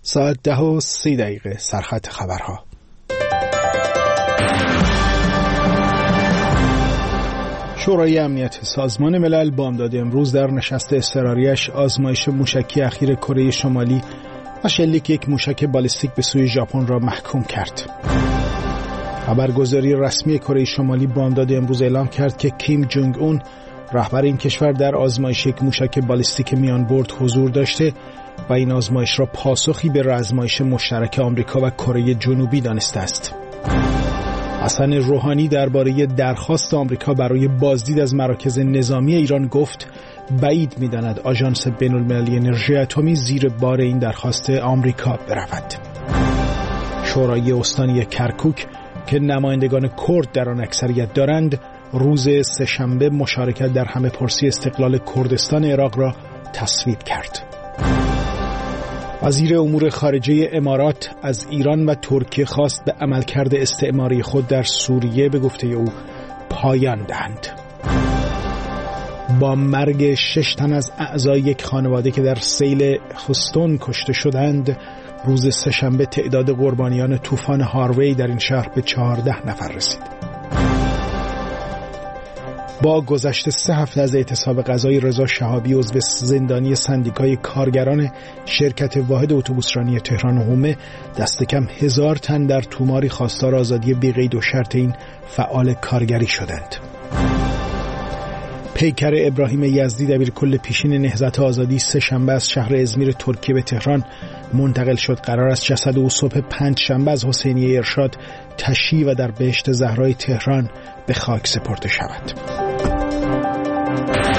ساعت 10:30 سرخط خبرها. شورای امنیت سازمان ملل بامداد امروز در نشست اضطراریش آزمایش موشکی اخیر کره شمالی و شلیک یک موشک بالستیک به سوی ژاپن را محکوم کرد. خبرگزاری رسمی کره شمالی بامداد امروز اعلام کرد که کیم جونگ اون رهبر این کشور در آزمایش یک موشک بالستیک میان برد حضور داشته و این آزمایش را پاسخی به آزمایش مشترک آمریکا و کره جنوبی دانسته است. حسن روحانی درباره درخواست آمریکا برای بازدید از مراکز نظامی ایران گفت بعید می‌داند آژانس بین‌المللی انرژی اتمی زیر بار این درخواست آمریکا برود. شورای استانی کرکوک که نمایندگان کرد در آن اکثریت دارند، روز سه‌شنبه مشارکت در همه‌پرسی استقلال کردستان عراق را تصویب کرد. وزیر امور خارجه امارات از ایران و ترکیه خواست به عملکرد استعماری خود در سوریه به گفته او پایان دهند. با مرگ 6 تن از اعضای یک خانواده که در سیل هوستون کشته شدند، روز سه‌شنبه تعداد قربانیان طوفان هاروی در این شهر به 14 نفر رسید. با گذشت 3 هفته از اعتصاب غذای رضا شهابی عضو زندانی سندیکای کارگران شرکت واحد اتوبوسرانی تهران حومه، دست کم 1000 تن در توماری خواستار آزادی بی قید و شرط این فعال کارگری شدند. پیکر ابراهیم یزدی دبیرکل پیشین نهضت آزادی سه‌شنبه از شهر ازمیر ترکیه به تهران منتقل شد. قرار است جسد او صبح 5 شنبه از حسینیه ارشاد تشییع و در بهشت زهرای تهران به خاک سپرده شود.